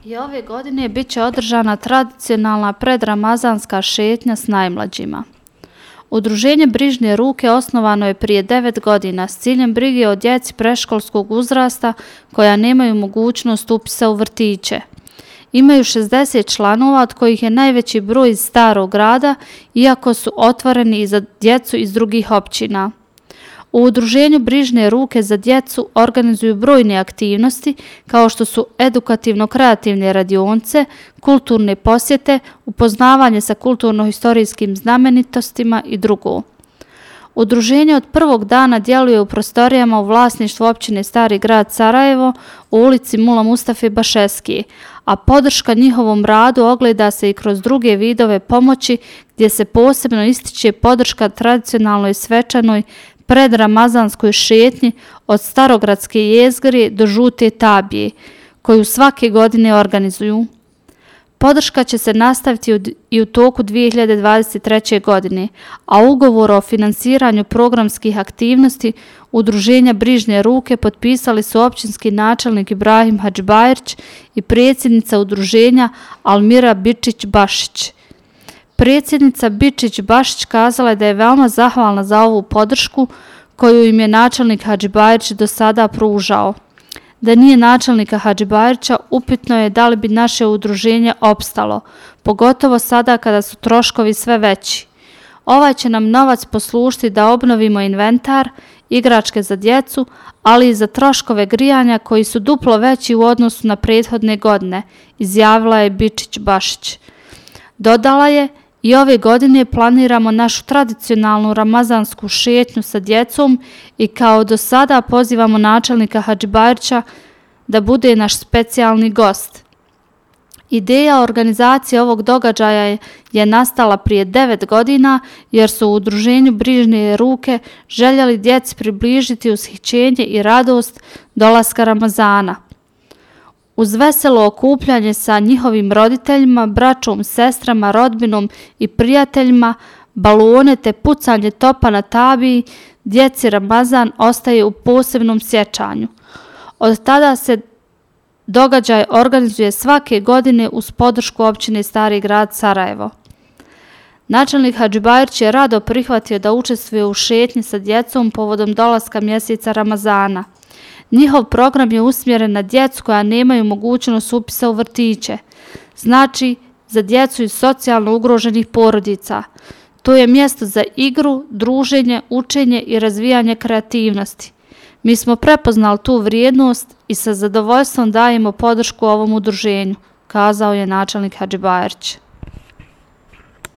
I ove godine bit će održana tradicionalna predramazanska šetnja s najmlađima. Udruženje Brižne ruke osnovano je prije 9 godina s ciljem brige o djeci predškolskog uzrasta koja nemaju mogućnost upisa u vrtiće. Imaju 60 članova, od kojih je najveći broj iz Starog grada, iako su otvoreni i za djecu iz drugih općina. U Udruženju Brižne ruke za djecu organizuju brojne aktivnosti kao što su edukativno-kreativne radionice, kulturne posjete, upoznavanje sa kulturno-historijskim znamenitostima i drugo. Udruženje od prvog dana djeluje u prostorijama u vlasništvu općine Stari grad Sarajevo u ulici Mula Mustafe Bašeskije, a podrška njihovom radu ogleda se i kroz druge vidove pomoći gdje se posebno ističe podrška tradicionalnoj svečanoj predramazanskoj šetnji od Starogradske jezgre do Žute Tabije, koju svake godine organizuju. Podrška će se nastaviti i u toku 2023. godine, a ugovor o finansiranju programskih aktivnosti Udruženja Brižne ruke potpisali su općinski načelnik Ibrahim Hadžibajrić i predsjednica udruženja Almira Bičić-Bašić. Predsjednica Bičić-Bašić kazala je da je veoma zahvalna za ovu podršku koju im je načelnik Hadžibajrić do sada pružao. Da nije načelnika Hadžibajrića, upitno je da li bi naše udruženje opstalo, pogotovo sada kada su troškovi sve veći. Ovaj će nam novac poslužiti da obnovimo inventar, igračke za djecu, ali i za troškove grijanja koji su duplo veći u odnosu na prethodne godine, izjavila je Bičić-Bašić. Dodala je, i ove godine planiramo našu tradicionalnu ramazansku šetnju sa djecom i kao do sada pozivamo načelnika Hadžibajrića da bude naš specijalni gost. Ideja organizacije ovog događaja je nastala prije 9 godina jer su u Udruženju Brižne ruke željeli djeci približiti ushićenje i radost dolaska Ramazana. Uz veselo okupljanje sa njihovim roditeljima, braćom, sestrama, rodbinom i prijateljima, balone te pucanje topa na Tabiji, djeci Ramazan ostaje u posebnom sjećanju. Od tada se događaj organizuje svake godine uz podršku općine Stari grad Sarajevo. Načelnik Hadžibajrić je rado prihvatio da učestvuje u šetnji sa djecom povodom dolaska mjeseca Ramazana. Njihov program je usmjeren na djecu koja nemaju mogućnost upisa u vrtiće, znači za djecu iz socijalno ugroženih porodica. To je mjesto za igru, druženje, učenje i razvijanje kreativnosti. Mi smo prepoznali tu vrijednost i sa zadovoljstvom dajemo podršku ovom udruženju, kazao je načelnik Hadžibajrić.